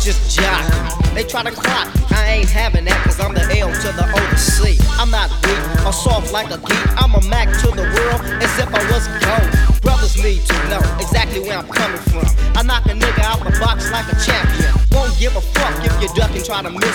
just jocking. They try to clock, I ain't having that, cause I'm the L to the O to C. I'm not weak or soft like a geek. I'm a Mac to the world as if I was gold. Brothers need to know exactly where I'm coming from. I knock a nigga out the box like a champion. Won't give a fuck if you duck and try to miss